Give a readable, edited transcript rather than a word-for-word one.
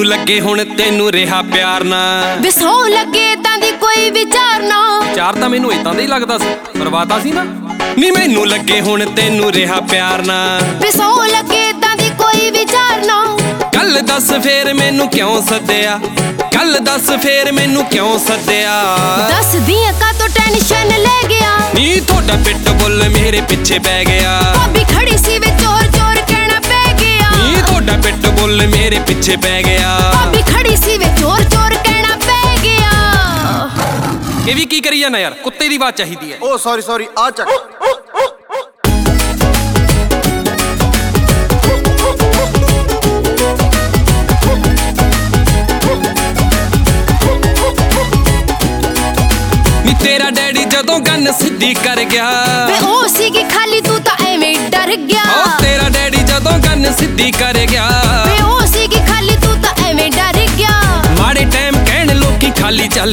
ਮੈਨੂੰ ਲੱਗੇ ਹੁਣ ਤੈਨੂੰ ਰਿਹਾ ਪਿਆਰ ਨਾ ਵੇ ਸੌ ਲੱਗੇ ਏਦਾਂ ਦੀ ਕੋਈ ਵਿਚਾਰ ਨਾ। ਚਾਰ ਤਾਂ ਮੈਨੂੰ ਇਦਾਂ ਦਾ ਹੀ ਲੱਗਦਾ ਸੀ, ਪਰਵਾਤਾ ਸੀ ਨਾ। ਨੀ ਮੈਨੂੰ ਲੱਗੇ ਹੁਣ ਤੈਨੂੰ ਰਿਹਾ ਪਿਆਰ ਨਾ ਵੇ ਸੌ ਲੱਗੇ ਏਦਾਂ ਦੀ ਕੋਈ ਵਿਚਾਰ ਨਾ। ਕੱਲ ਦੱਸ ਫੇਰ ਮੈਨੂੰ ਕਿਉਂ ਸੱਦਿਆ, ਕੱਲ ਦੱਸ ਫੇਰ ਮੈਨੂੰ ਕਿਉਂ ਸੱਦਿਆ। ਦੱਸਦੀ ਆ ਕਾਤੋਂ ਟੈਨਸ਼ਨ ਲੈ ਗਿਆ। ਨੀ ਤੁਹਾਡਾ ਪਿੱਟ ਬੁੱਲ ਮੇਰੇ ਪਿੱਛੇ ਪੈ ਗਿਆ। ਭਾਬੀ ਖੜੀ ਸੀ ਵੇ ਚੋਰ ਚੋਰ ਕਹਿਣਾ ਪੈ ਗਿਆ। ਨੀ ਤੁਹਾਡਾ ਪਿੱਟ ਬੁੱਲ ਮੇਰੇ ਪਿੱਛੇ ਪੈ ਗਿਆ। ਭਾਬੀ ਖੜੀ ਸੀ ਵੇ ਚੋਰ ਚੋਰ ਕਹਿਣਾ ਪੈ ਗਿਆ। ਇਹ ਵੀ ਕੀ ਕਰੀ ਜਾਣਾ ਯਾਰ, ਕੁੱਤੇ ਦੀ ਆਵਾਜ਼ ਚਾਹੀਦੀ ਹੈ। ਓ ਸੌਰੀ ਆ ਚੱਕ। ਨੀ ਤੇਰਾ ਡੈਡੀ ਜਦੋਂ ਗੰਨ ਸਿੱਧੀ ਕਰ ਗਿਆ। ਵੇ ਉਹ ਸੀਗੀ ਖਾਲੀ ਤੂੰ ਤਾਂ ਐਵੇਂ ਡਰ ਗਿਆ। ਓ ਤੇਰਾ ਡੈਡੀ ਜਦੋਂ ਗੰਨ ਸਿੱਧੀ ਕਰ ਗਿਆ। ਵੇ ਉਹ ਸੀਗੀ ਖਾਲੀ ਤੂੰ ਤਾਂ ਐਵੇਂ ਡਰ ਗਿਆ। ਮਾੜੇ ਟਾਈਮ ਕਹਿਣ ਲੋਕੀ ਖਾਲੀ ਚੱਲ